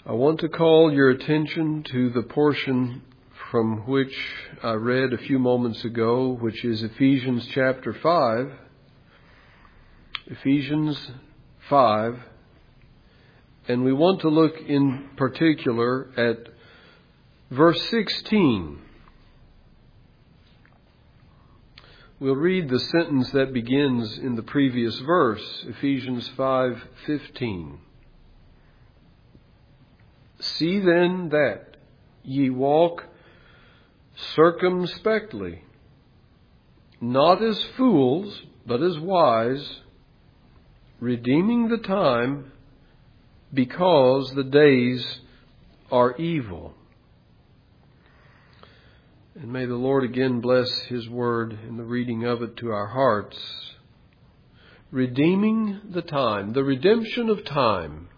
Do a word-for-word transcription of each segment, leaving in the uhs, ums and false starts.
I want to call your attention to the portion from which I read a few moments ago, which is Ephesians chapter five. Ephesians five. And we want to look in particular at verse sixteen. We'll read the sentence that begins in the previous verse, Ephesians five fifteen. See then that ye walk circumspectly, not as fools, but as wise, redeeming the time, because the days are evil. And may the Lord again bless His word in the reading of it to our hearts. Redeeming the time, the redemption of time,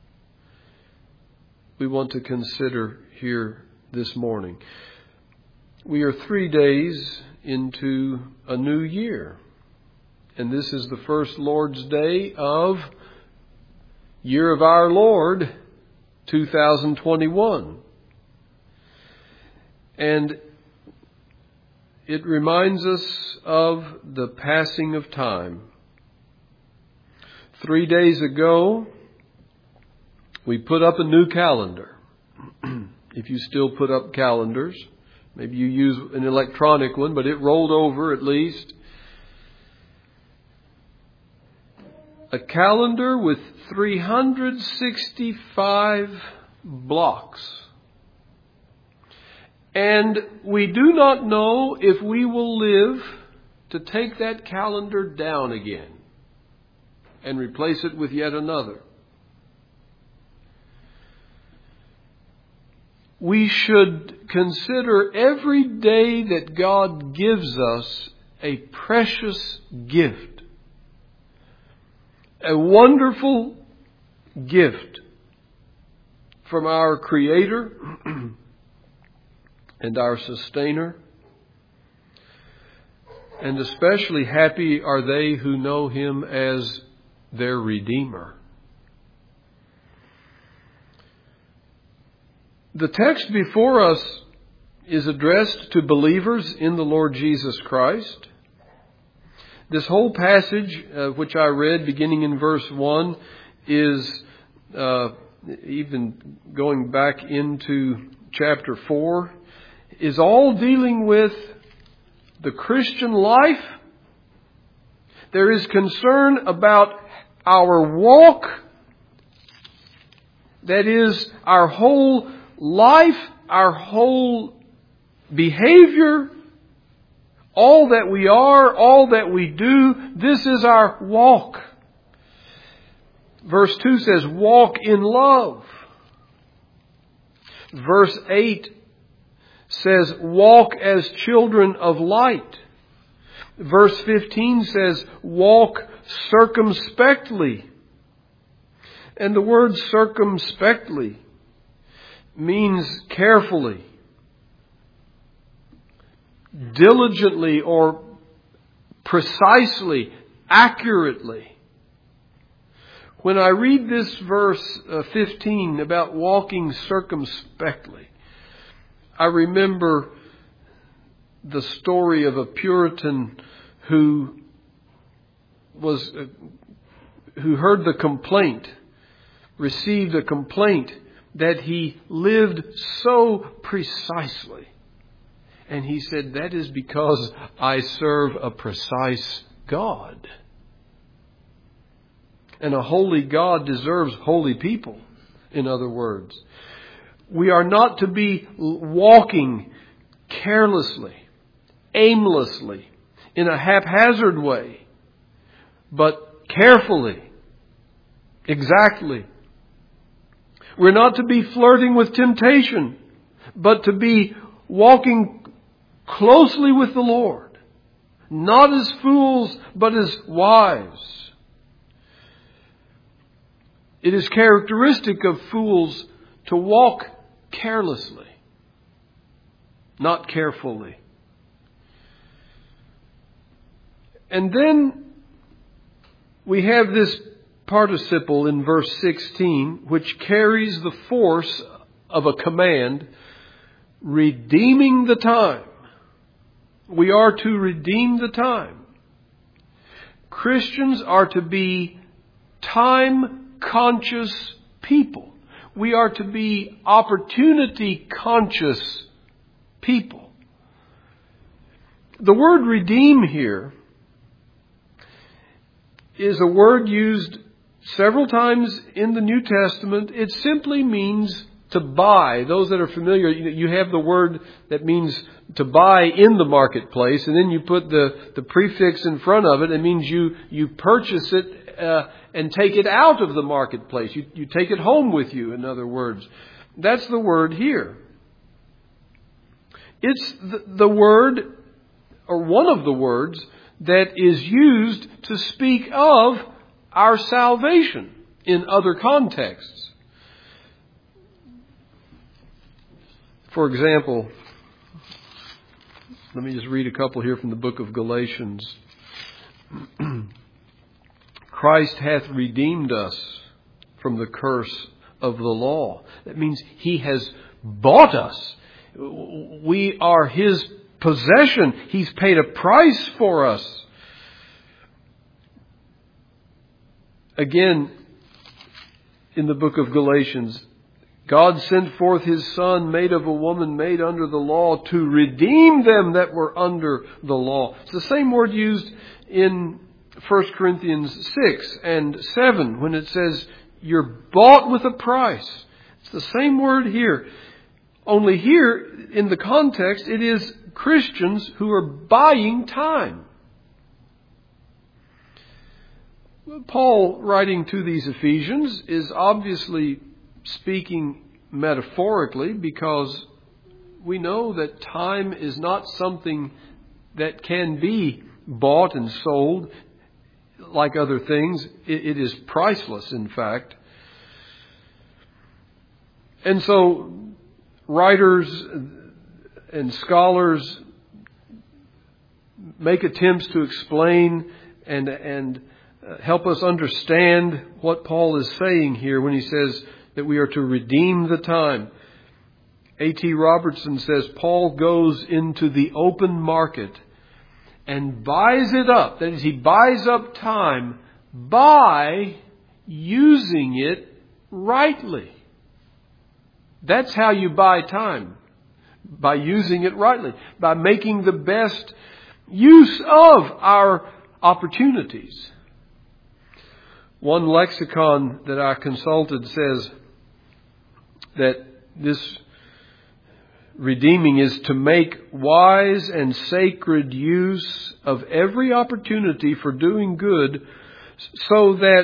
we want to consider here this morning. We are three days into a new year. And this is the first Lord's Day of year of our Lord, two thousand twenty-one. And it reminds us of the passing of time. Three days ago, we put up a new calendar. If you still put up calendars, maybe you use an electronic one, but it rolled over at least. A calendar with three hundred sixty-five blocks. And we do not know if we will live to take that calendar down again and replace it with yet another. We should consider every day that God gives us a precious gift, a wonderful gift from our Creator and our Sustainer. And especially happy are they who know Him as their Redeemer. The text before us is addressed to believers in the Lord Jesus Christ. This whole passage, uh, which I read beginning in verse one, is uh, even going back into chapter four, is all dealing with the Christian life. There is concern about our walk, that is, our whole life, our whole behavior, all that we are, all that we do. This is our walk. Verse two says, walk in love. Verse eight says, walk as children of light. Verse fifteen says, walk circumspectly. And the word circumspectly means carefully, diligently, or precisely, accurately. When I read this verse uh, fifteen about walking circumspectly, I remember the story of a Puritan who was uh, who heard the complaint, received a complaint that he lived so precisely. And he said, that is because I serve a precise God. And a holy God deserves holy people, in other words. We are not to be walking carelessly, aimlessly, in a haphazard way, but carefully, exactly. We're not to be flirting with temptation, but to be walking closely with the Lord. Not as fools, but as wise. It is characteristic of fools to walk carelessly, not carefully. And then we have this participle in verse sixteen, which carries the force of a command, redeeming the time. We are to redeem the time. Christians are to be time-conscious people. We are to be opportunity-conscious people. The word redeem here is a word used several times in the New Testament. It simply means to buy. Those that are familiar, you have the word that means to buy in the marketplace, and then you put the, the prefix in front of it. It means you, you purchase it uh, and take it out of the marketplace. You, you take it home with you, in other words. That's the word here. It's the, the word, or one of the words, that is used to speak of our salvation in other contexts. For example, let me just read a couple here from the book of Galatians. Christ hath redeemed us from the curse of the law. That means He has bought us. We are His possession. He's paid a price for us. Again, in the book of Galatians, God sent forth His Son, made of a woman, made under the law, to redeem them that were under the law. It's the same word used in First Corinthians six and seven when it says, you're bought with a price. It's the same word here. Only here, in the context, it is Christians who are buying time. Paul, writing to these Ephesians, is obviously speaking metaphorically, because we know that time is not something that can be bought and sold like other things. It, it is priceless, in fact. And so writers and scholars make attempts to explain and and help us understand what Paul is saying here when he says that we are to redeem the time. A T Robertson says Paul goes into the open market and buys it up. That is, he buys up time by using it rightly. That's how you buy time. By using it rightly. By making the best use of our opportunities. One lexicon that I consulted says that this redeeming is to make wise and sacred use of every opportunity for doing good, so that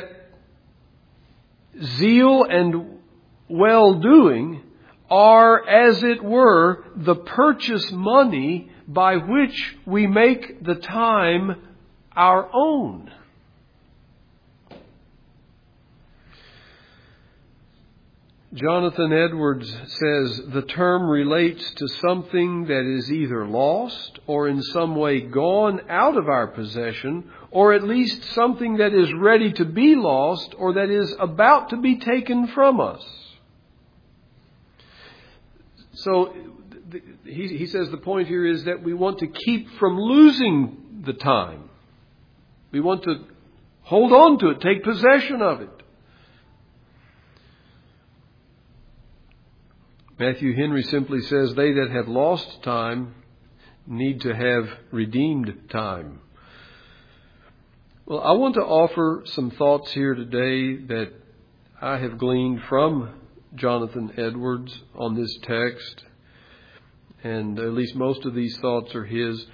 zeal and well-doing are, as it were, the purchase money by which we make the time our own. Jonathan Edwards says the term relates to something that is either lost or in some way gone out of our possession, or at least something that is ready to be lost or that is about to be taken from us. So he, he says the point here is that we want to keep from losing the time. We want to hold on to it, take possession of it. Matthew Henry simply says, they that have lost time need to have redeemed time. Well, I want to offer some thoughts here today that I have gleaned from Jonathan Edwards on this text. And at least most of these thoughts are his.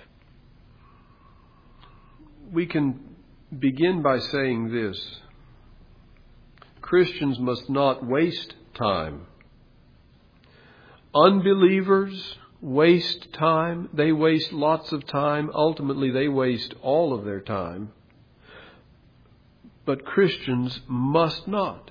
We can begin by saying this. Christians must not waste time. Unbelievers waste time. They waste lots of time. Ultimately, they waste all of their time. But Christians must not.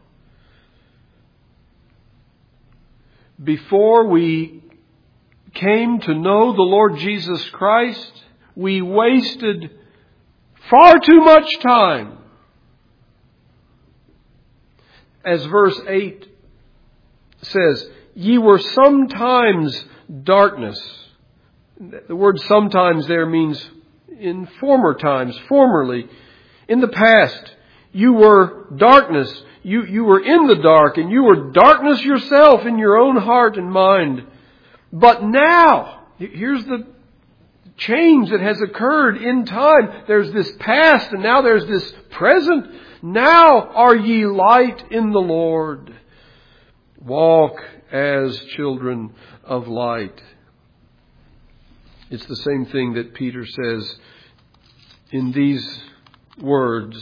Before we came to know the Lord Jesus Christ, we wasted far too much time. as verse eight says, ye were sometimes darkness. The word sometimes there means in former times, formerly. In the past, you were darkness. You, you were in the dark, and you were darkness yourself in your own heart and mind. But now, here's the change that has occurred in time. There's this past, and now there's this present. Now are ye light in the Lord. Walk as children of light. It's the same thing that Peter says in these words.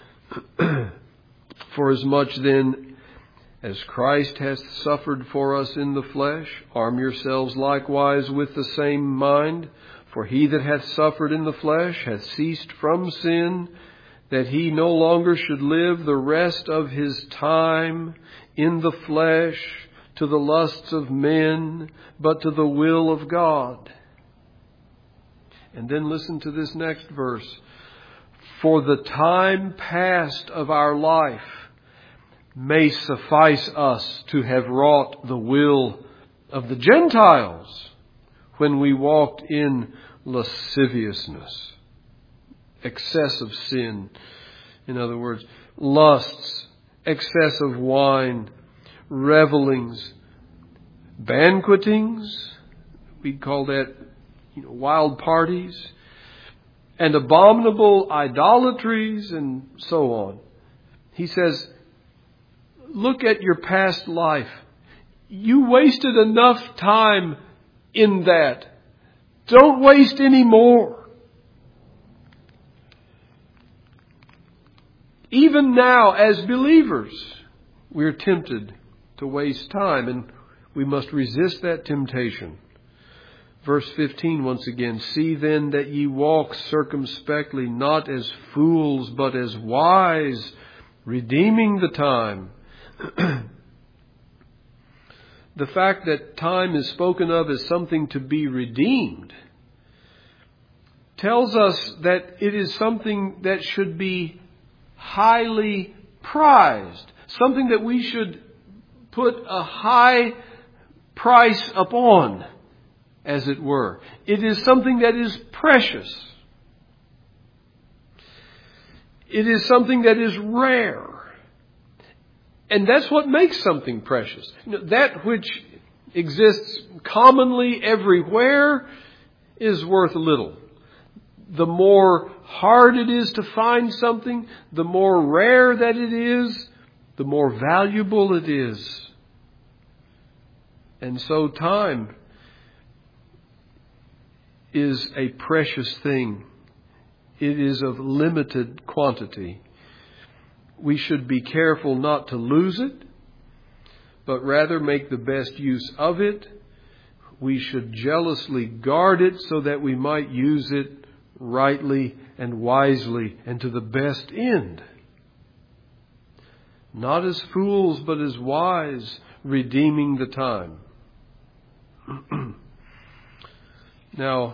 For as much then as Christ hath suffered for us in the flesh, arm yourselves likewise with the same mind. For he that hath suffered in the flesh hath ceased from sin, that he no longer should live the rest of his time in the flesh to the lusts of men, but to the will of God. And then listen to this next verse. For the time past of our life may suffice us to have wrought the will of the Gentiles when we walked in lasciviousness, excessive sin. In other words, lusts, excessive wine, revelings, banquetings. We call that, you know, wild parties, and abominable idolatries, and so on. He says, look at your past life. You wasted enough time in that. Don't waste any more. Even now, as believers, we're tempted to waste time, and we must resist that temptation. Verse fifteen once again, see then that ye walk circumspectly, not as fools, but as wise, redeeming the time. The fact that time is spoken of as something to be redeemed tells us that it is something that should be highly prized, something that we should put a high price upon, as it were. It is something that is precious. It is something that is rare. And that's what makes something precious. You know, that which exists commonly everywhere is worth little. The more hard it is to find something, the more rare that it is, the more valuable it is. And so time is a precious thing. It is of limited quantity. We should be careful not to lose it, but rather make the best use of it. We should jealously guard it so that we might use it rightly and wisely and to the best end. Not as fools, but as wise, redeeming the time. Now,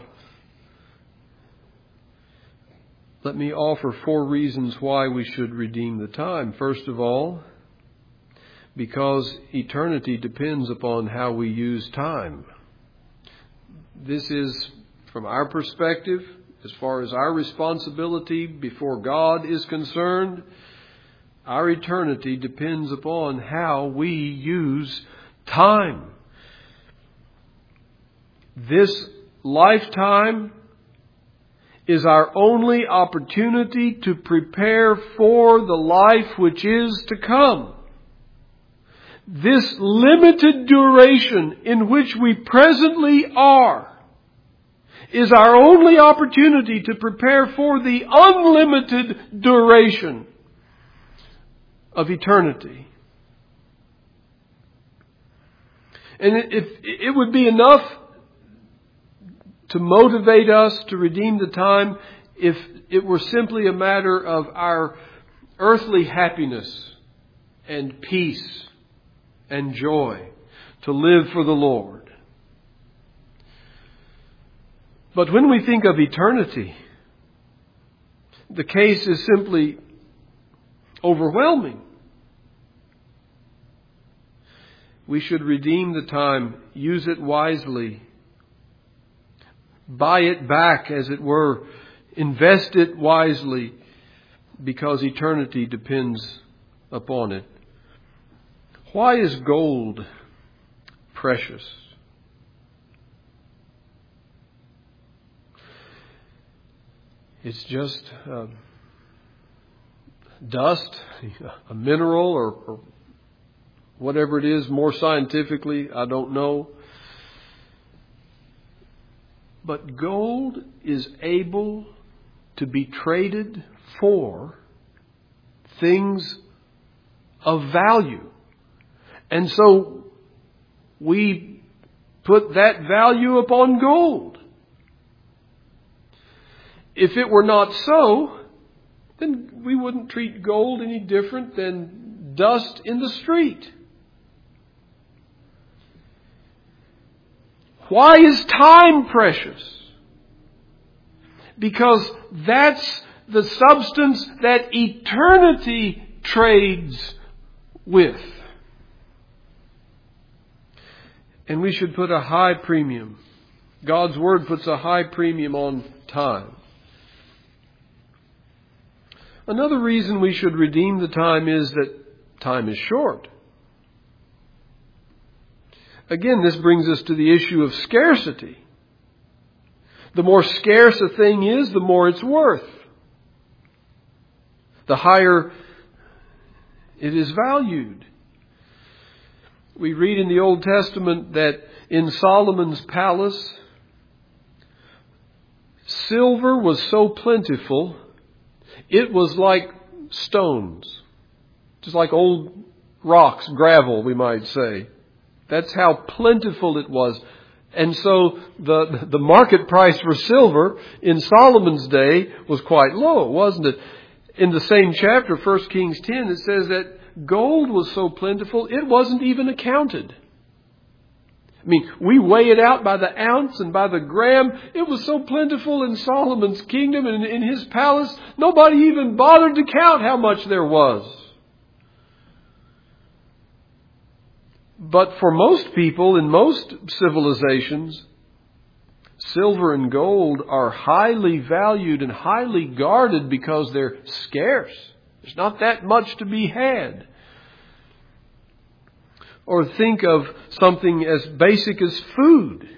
let me offer four reasons why we should redeem the time. First of all, because eternity depends upon how we use time. This is, from our perspective, as far as our responsibility before God is concerned, our eternity depends upon how we use time. This lifetime is our only opportunity to prepare for the life which is to come. This limited duration in which we presently are is our only opportunity to prepare for the unlimited duration of eternity. And if it would be enough to motivate us to redeem the time if it were simply a matter of our earthly happiness and peace and joy to live for the Lord. But when we think of eternity, the case is simply overwhelming. We should redeem the time, use it wisely, buy it back, as it were, invest it wisely, because eternity depends upon it. Why is gold precious? It's just uh, dust, a mineral, or, or whatever it is, more scientifically, I don't know. But gold is able to be traded for things of value. And so we put that value upon gold. If it were not so, then we wouldn't treat gold any different than dust in the street. Why is time precious? Because that's the substance that eternity trades with. And we should put a high premium. God's Word puts a high premium on time. Another reason we should redeem the time is that time is short. Again, this brings us to the issue of scarcity. The more scarce a thing is, the more it's worth. The higher it is valued. We read in the Old Testament that in Solomon's palace, silver was so plentiful, it was like stones. Just like old rocks, gravel, we might say. That's how plentiful it was. And so the the market price for silver in Solomon's day was quite low, wasn't it? In the same chapter, First Kings ten, it says that gold was so plentiful, it wasn't even accounted. I mean, we weigh it out by the ounce and by the gram. It was so plentiful in Solomon's kingdom and in his palace, nobody even bothered to count how much there was. But for most people in most civilizations, silver and gold are highly valued and highly guarded because they're scarce. There's not that much to be had. Or think of something as basic as food.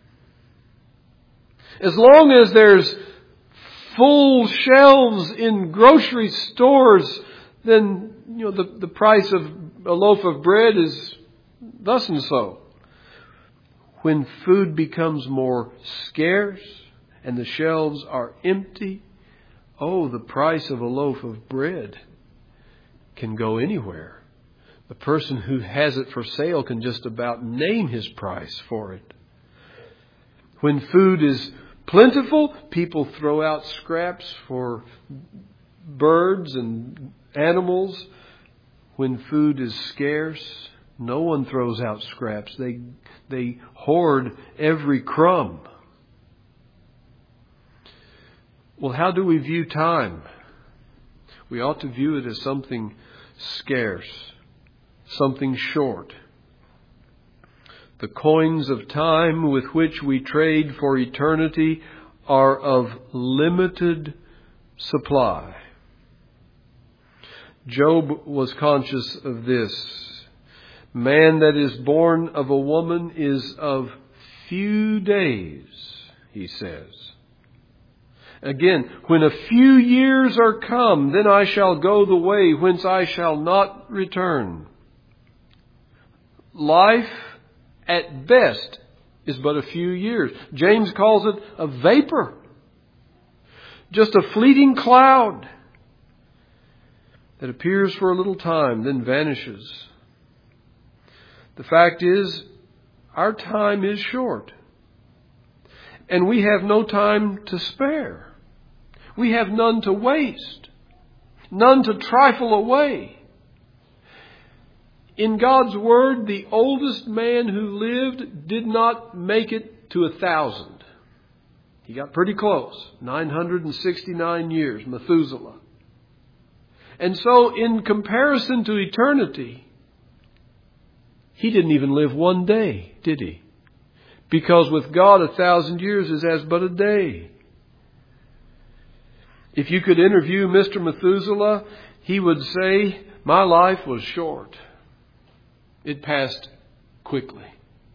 As long as there's full shelves in grocery stores, then you know the, the price of a loaf of bread is thus and so. When food becomes more scarce and the shelves are empty, oh, the price of a loaf of bread can go anywhere. The person who has it for sale can just about name his price for it. When food is plentiful, people throw out scraps for birds and animals. When food is scarce, no one throws out scraps. They they hoard every crumb. Well, how do we view time? We ought to view it as something scarce, something short. The coins of time with which we trade for eternity are of limited supply. Job was conscious of this. Man that is born of a woman is of few days, he says. Again, when a few years are come, then I shall go the way whence I shall not return. Life, at best, is but a few years. James calls it a vapor. Just a fleeting cloud that appears for a little time, then vanishes. The fact is, our time is short. And we have no time to spare. We have none to waste. None to trifle away. In God's Word, the oldest man who lived did not make it to a thousand. He got pretty close. nine hundred sixty-nine years, Methuselah. And so in comparison to eternity, He didn't even live one day, did he? Because with God, a thousand years is as but a day. If you could interview Mister Methuselah, he would say, my life was short. It passed quickly.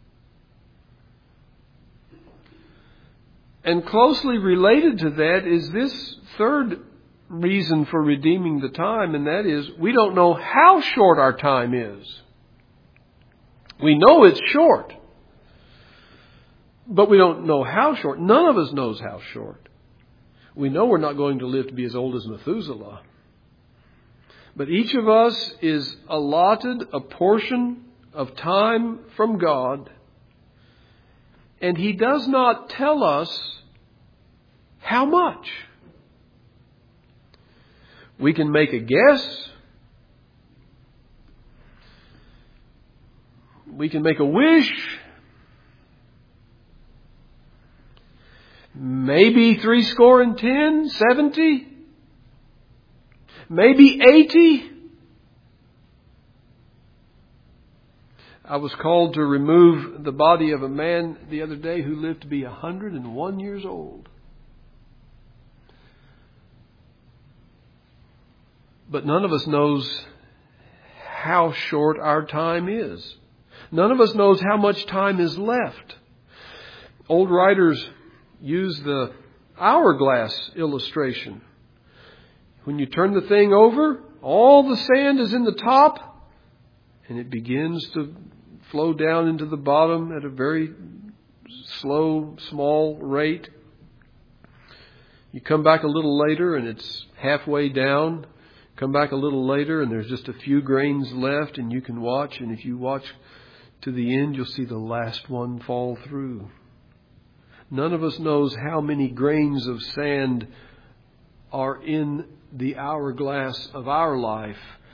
And closely related to that is this third reason for redeeming the time, and that is we don't know how short our time is. We know it's short, but we don't know how short. None of us knows how short. We know we're not going to live to be as old as Methuselah. But each of us is allotted a portion of time from God, and He does not tell us how much. We can make a guess. We can make a wish. Maybe three score and ten, seventy. Maybe eighty. I was called to remove the body of a man the other day who lived to be one hundred and one years old. But none of us knows how short our time is. None of us knows how much time is left. Old writers use the hourglass illustration. When you turn the thing over, all the sand is in the top, and it begins to flow down into the bottom at a very slow, small rate. You come back a little later, and it's halfway down. Come back a little later, and there's just a few grains left, and you can watch. And if you watch to the end, you'll see the last one fall through. None of us knows how many grains of sand are in the hourglass of our life.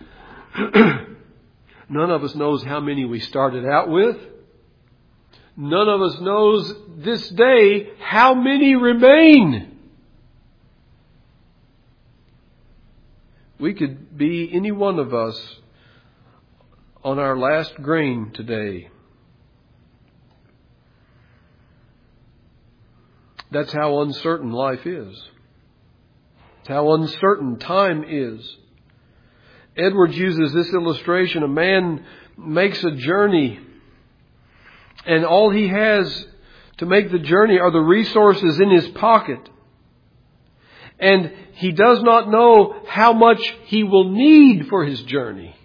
None of us knows how many we started out with. None of us knows this day how many remain. We could be any one of us on our last grain today. That's how uncertain life is. It's how uncertain time is. Edwards uses this illustration. A man makes a journey, and all he has to make the journey are the resources in his pocket. And he does not know how much he will need for his journey.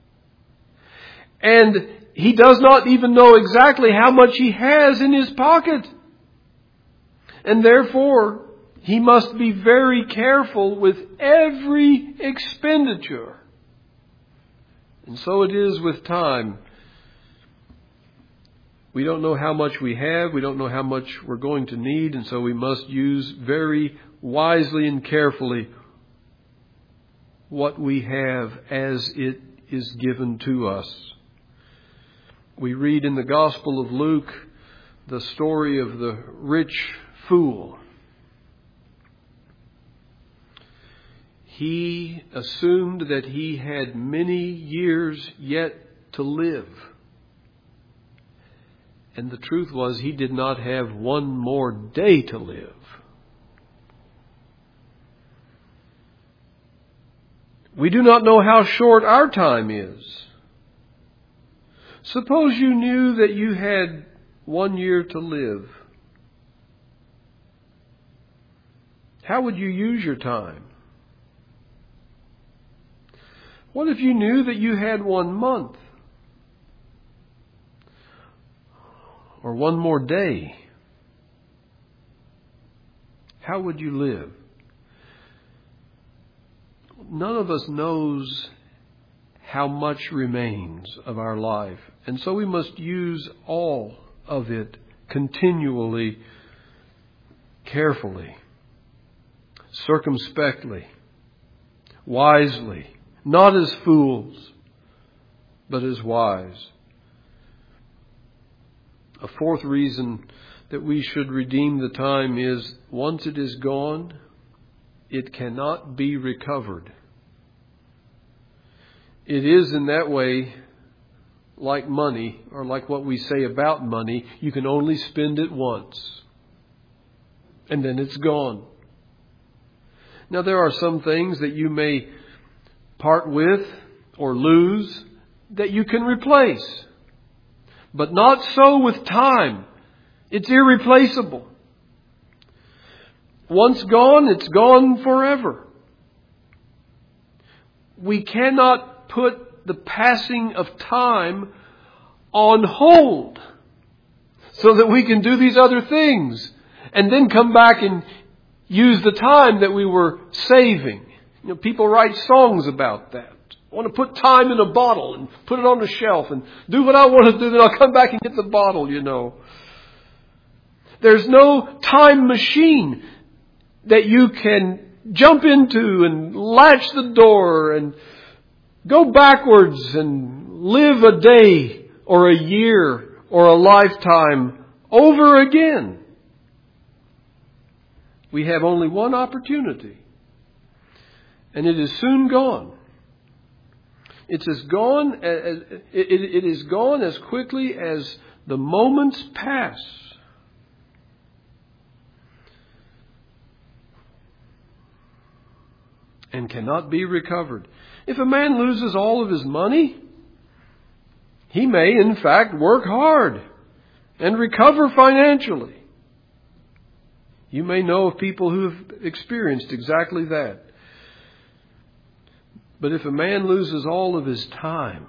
And he does not even know exactly how much he has in his pocket. And therefore, he must be very careful with every expenditure. And so it is with time. We don't know how much we have. We don't know how much we're going to need. And so we must use very wisely and carefully what we have as it is given to us. We read in the Gospel of Luke the story of the rich fool. He assumed that he had many years yet to live. And the truth was he did not have one more day to live. We do not know how short our time is. Suppose you knew that you had one year to live. How would you use your time? What if you knew that you had one month? Or one more day? How would you live? None of us knows how much remains of our life. And so we must use all of it continually, carefully, circumspectly, wisely, not as fools, but as wise. A fourth reason that we should redeem the time is once it is gone, it cannot be recovered. It is in that way like money, or like what we say about money, you can only spend it once. And then it's gone. Now there are some things that you may part with or lose that you can replace. But not so with time. It's irreplaceable. Once gone, it's gone forever. We cannot put the passing of time on hold so that we can do these other things and then come back and use the time that we were saving. You know, people write songs about that. I want to put time in a bottle and put it on the shelf and do what I want to do, then I'll come back and get the bottle, you know. There's no time machine that you can jump into and latch the door and go backwards and live a day or a year or a lifetime over again. We have only one opportunity, and it is soon gone. It's as gone as it, it is gone as quickly as the moments pass. And cannot be recovered. If a man loses all of his money, he may in fact work hard and recover financially. You may know of people who have experienced exactly that. But if a man loses all of his time,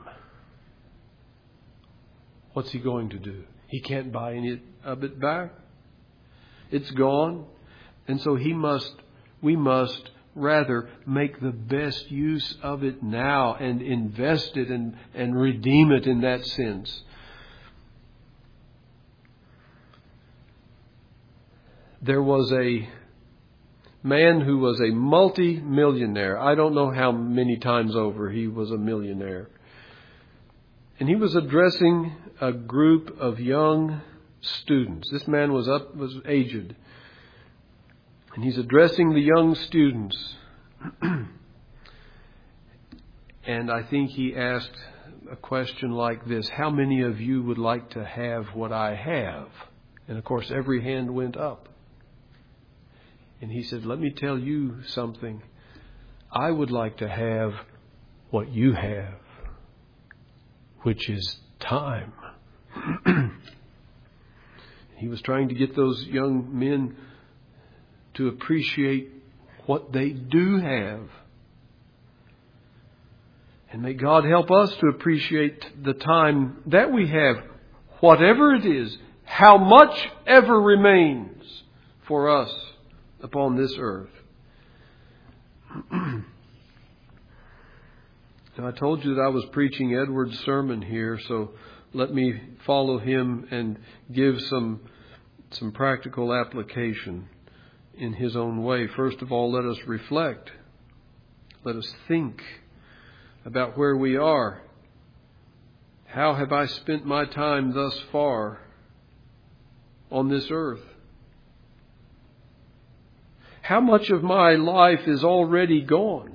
what's he going to do? He can't buy any of it back. It's gone. And so he must, we must rather make the best use of it now and invest it and, and redeem it in that sense. There was a man who was a multi-millionaire. I don't know how many times over he was a millionaire. And he was addressing a group of young students. This man was up, was aged. And he's addressing the young students. And I think he asked a question like this: how many of you would like to have what I have? And of course every hand went up. And he said, let me tell you something. I would like to have what you have, which is time. He was trying to get those young men to appreciate what they do have. And may God help us to appreciate the time that we have, whatever it is, how much ever remains for us upon this earth. Now, I told you that I was preaching Edward's sermon here, so let me follow him and give some some practical application in his own way. First of all, let us reflect. Let us think about where we are. How have I spent my time thus far on this earth? How much of my life is already gone?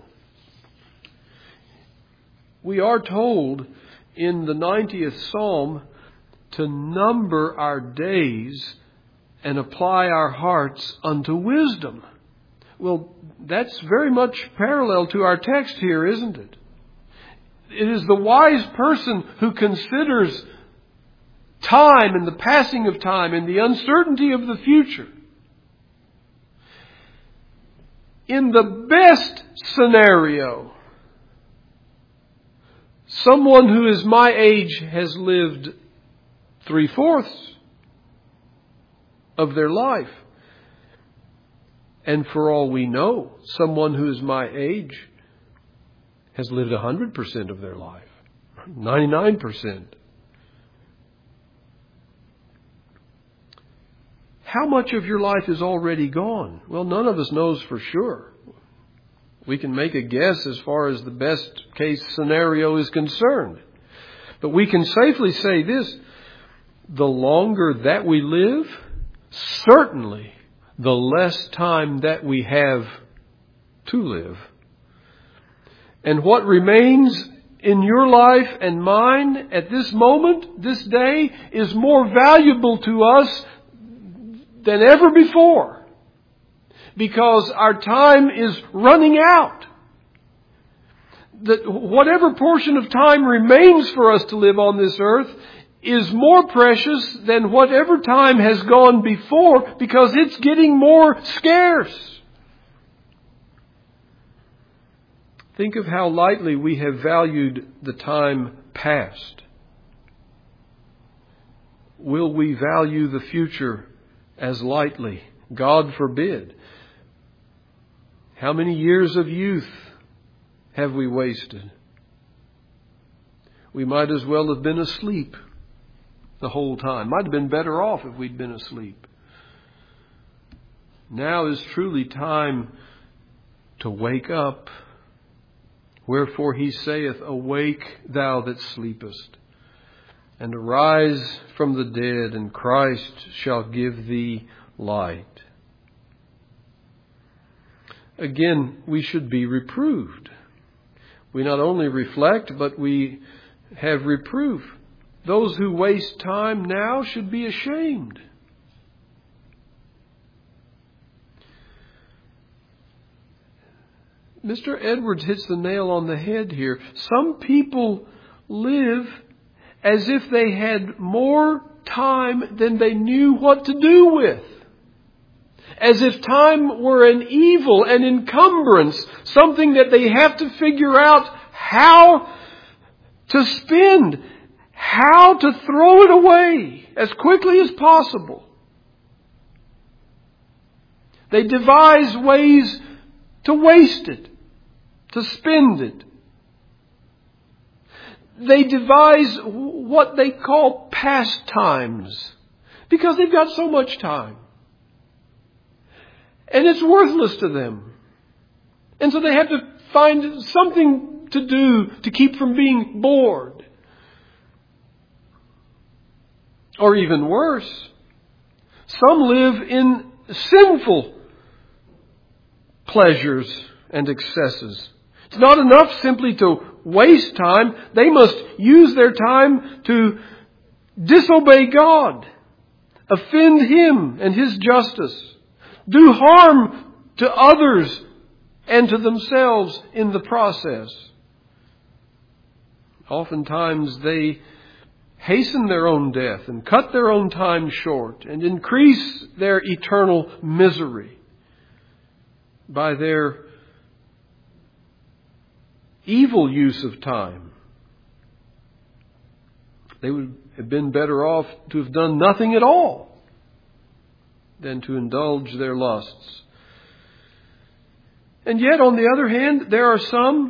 We are told in the ninetieth Psalm to number our days and apply our hearts unto wisdom. Well, that's very much parallel to our text here, isn't it? It is the wise person who considers time and the passing of time and the uncertainty of the future. In the best scenario, someone who is my age has lived three-fourths of their life. And for all we know, someone who is my age has lived one hundred percent of their life. ninety-nine percent. How much of your life is already gone? Well, none of us knows for sure. We can make a guess as far as the best case scenario is concerned. But we can safely say this: the longer that we live, certainly the less time that we have to live. And what remains in your life and mine at this moment, this day, is more valuable to us than ever before. Because our time is running out. That whatever portion of time remains for us to live on this earth is more precious than whatever time has gone before, because it's getting more scarce. Think of how lightly we have valued the time past. Will we value the future as lightly? God forbid. How many years of youth have we wasted? We might as well have been asleep the whole time. Might have been better off if we'd been asleep. Now is truly time to wake up. Wherefore he saith, awake thou that sleepest, and arise from the dead, and Christ shall give thee light. Again, we should be reproved. We not only reflect, but we have reproof. Those who waste time now should be ashamed. Mister Edwards hits the nail on the head here. Some people live as if they had more time than they knew what to do with. As if time were an evil, an encumbrance, something that they have to figure out how to spend, how to throw it away as quickly as possible. They devise ways to waste it, to spend it. They devise what they call pastimes because they've got so much time. And it's worthless to them. And so they have to find something to do to keep from being bored. Or even worse, some live in sinful pleasures and excesses. It's not enough simply to waste time. They must use their time to disobey God, offend Him and His justice, do harm to others and to themselves in the process. Oftentimes they hasten their own death and cut their own time short and increase their eternal misery by their evil use of time. They would have been better off to have done nothing at all than to indulge their lusts. And yet, on the other hand, there are some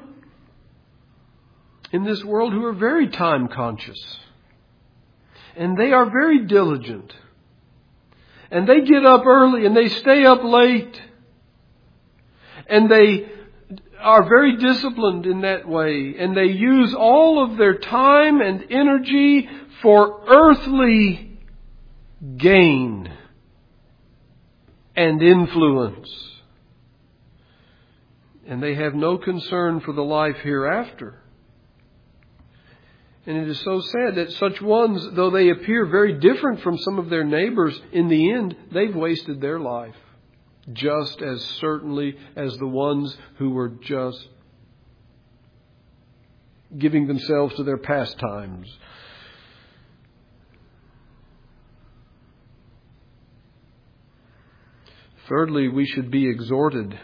in this world who are very time conscious. And they are very diligent. And they get up early and they stay up late. And they are very disciplined in that way. And they use all of their time and energy for earthly gain and influence. And they have no concern for the life hereafter. And it is so sad that such ones, though they appear very different from some of their neighbors, in the end, they've wasted their life. Just as certainly as the ones who were just giving themselves to their pastimes. Thirdly, we should be exhorted.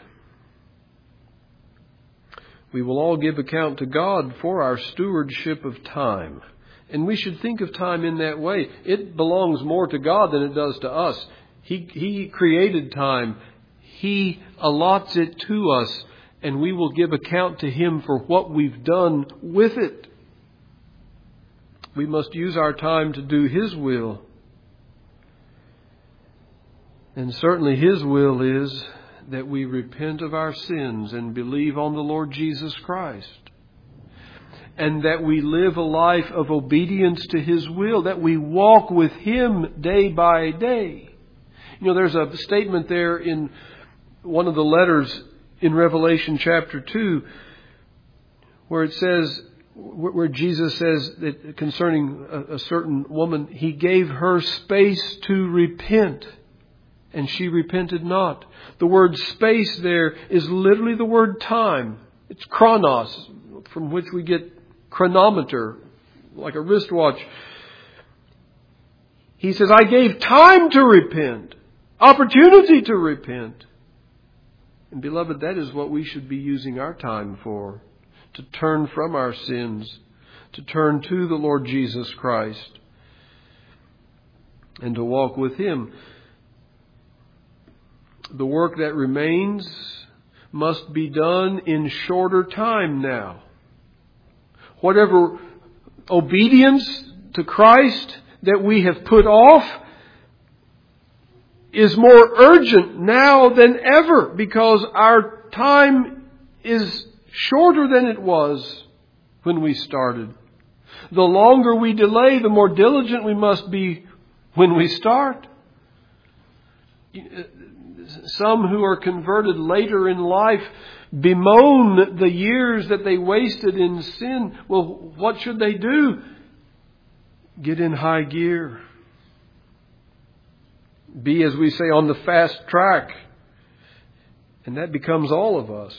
We will all give account to God for our stewardship of time. And we should think of time in that way. It belongs more to God than it does to us. He, He created time. He allots it to us. And we will give account to Him for what we've done with it. We must use our time to do His will. And certainly His will is that we repent of our sins and believe on the Lord Jesus Christ. And that we live a life of obedience to His will, that we walk with Him day by day. You know, there's a statement there in one of the letters in Revelation chapter two where it says, where Jesus says that concerning a, a certain woman, He gave her space to repent, and she repented not. The word space there is literally the word time. It's chronos, from which we get chronometer, like a wristwatch. He says, I gave time to repent, opportunity to repent. And beloved, that is what we should be using our time for. To turn from our sins, to turn to the Lord Jesus Christ, and to walk with Him. The work that remains must be done in shorter time now. Whatever obedience to Christ that we have put off is more urgent now than ever, because our time is shorter than it was when we started. The longer we delay, the more diligent we must be when we start. Some who are converted later in life bemoan the years that they wasted in sin. Well, what should they do? Get in high gear. Be, as we say, on the fast track. And that becomes all of us.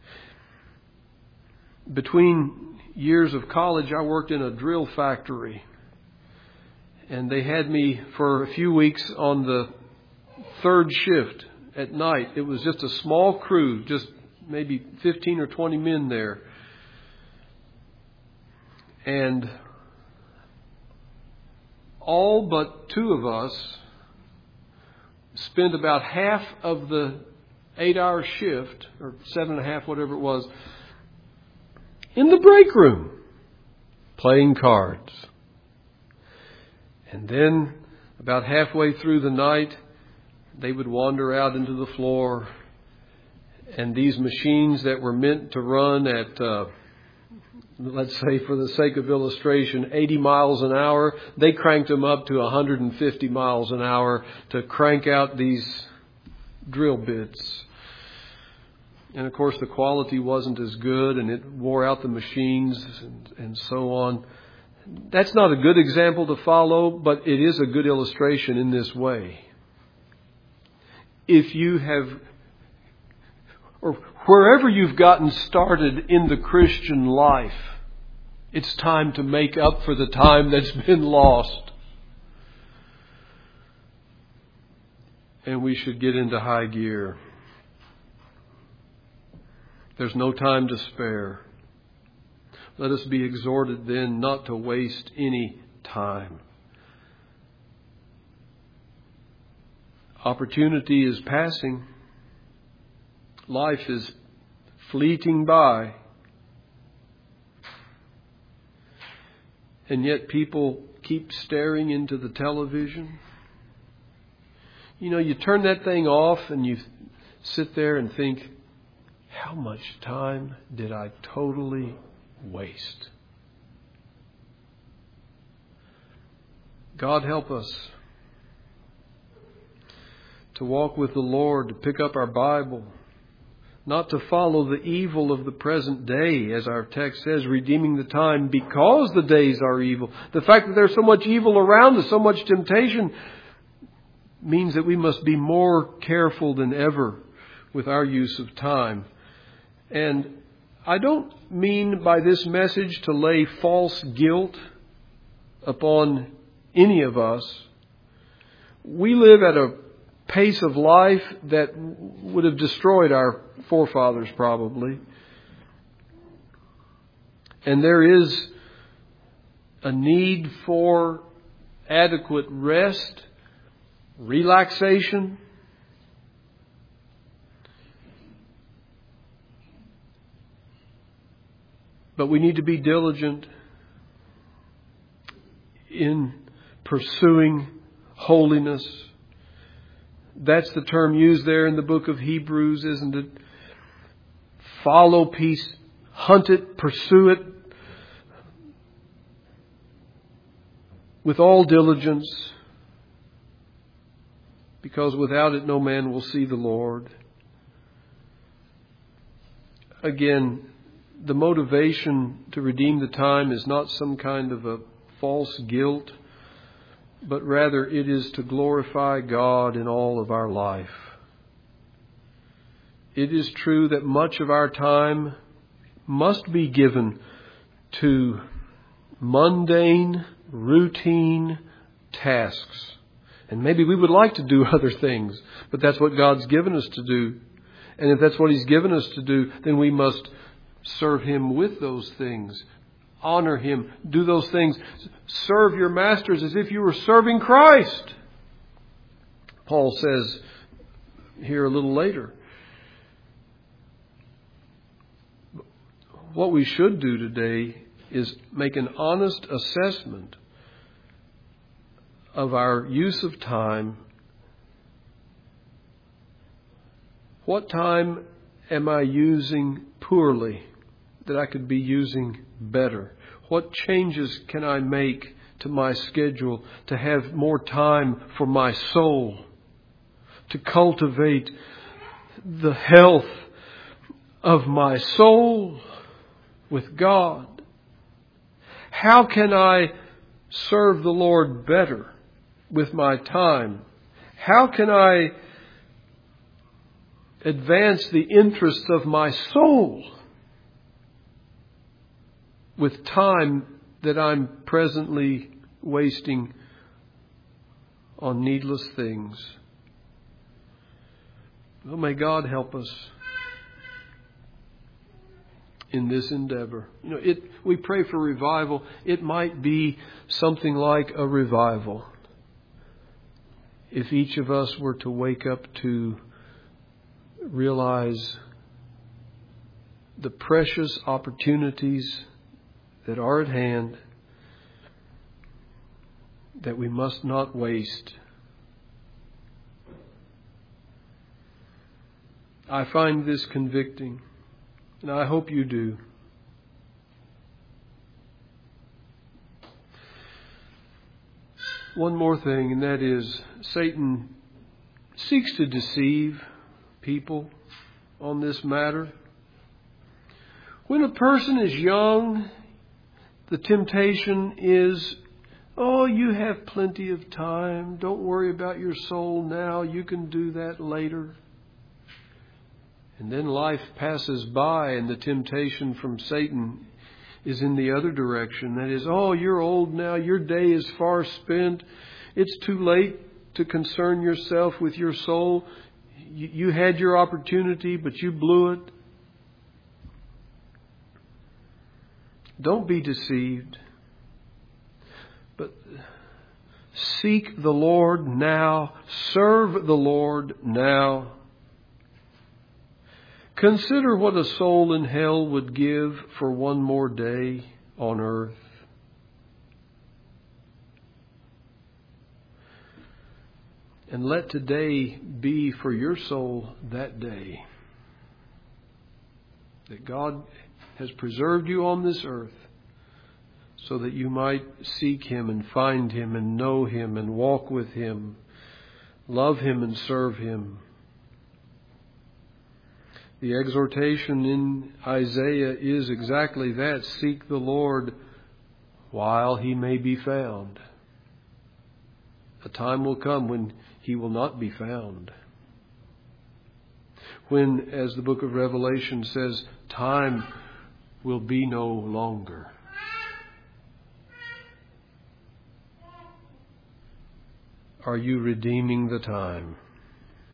Between years of college, I worked in a drill factory. And they had me for a few weeks on the third shift at night. It was just a small crew, just maybe fifteen or twenty men there. And all but two of us spent about half of the eight-hour shift, or seven and a half, whatever it was, in the break room, playing cards. And then, about halfway through the night, they would wander out into the floor, and these machines that were meant to run at, uh, let's say for the sake of illustration, eighty miles an hour, they cranked them up to one hundred fifty miles an hour to crank out these drill bits. And of course the quality wasn't as good, and it wore out the machines and, and so on. That's not a good example to follow, but it is a good illustration in this way. If you have, or wherever you've gotten started in the Christian life, it's time to make up for the time that's been lost. And we should get into high gear. There's no time to spare. Let us be exhorted then not to waste any time. Opportunity is passing. Life is fleeting by. And yet people keep staring into the television. You know, you turn that thing off and you sit there and think, how much time did I totally waste? God help us to walk with the Lord, to pick up our Bible, not to follow the evil of the present day, as our text says, redeeming the time because the days are evil. The fact that there's so much evil around us, so much temptation, means that we must be more careful than ever with our use of time. And I don't mean by this message to lay false guilt upon any of us. We live at a pace of life that would have destroyed our forefathers probably. And there is a need for adequate rest, relaxation. But we need to be diligent in pursuing holiness. That's the term used there in the book of Hebrews, isn't it? Follow peace, hunt it, pursue it with all diligence, because without it no man will see the Lord. Again, the motivation to redeem the time is not some kind of a false guilt, but rather it is to glorify God in all of our life. It is true that much of our time must be given to mundane, routine tasks. And maybe we would like to do other things, but that's what God's given us to do. And if that's what He's given us to do, then we must serve Him with those things. Honor Him. Do those things. Serve your masters as if you were serving Christ. Paul says here a little later. What we should do today is make an honest assessment of our use of time. What time am I using poorly that I could be using better? What changes can I make to my schedule to have more time for my soul, to cultivate the health of my soul with God? How can I serve the Lord better with my time? How can I advance the interests of my soul with time that I'm presently wasting on needless things? Well, may God help us in this endeavor. You know, it, we pray for revival. It might be something like a revival if each of us were to wake up to realize the precious opportunities that are at hand that we must not waste. I find this convicting, and I hope you do. One more thing, and that is Satan seeks to deceive people on this matter. When a person is young, the temptation is, oh, you have plenty of time. Don't worry about your soul now. You can do that later. And then life passes by and the temptation from Satan is in the other direction. That is, oh, you're old now. Your day is far spent. It's too late to concern yourself with your soul. You, you had your opportunity, but you blew it. Don't be deceived. But seek the Lord now. Serve the Lord now. Consider what a soul in hell would give for one more day on earth. And let today be for your soul that day that God has preserved you on this earth so that you might seek Him and find Him and know Him and walk with Him, love Him and serve Him. The exhortation in Isaiah is exactly that. Seek the Lord while He may be found. A time will come when He will not be found. When, as the book of Revelation says, time will be no longer. Are you redeeming the time?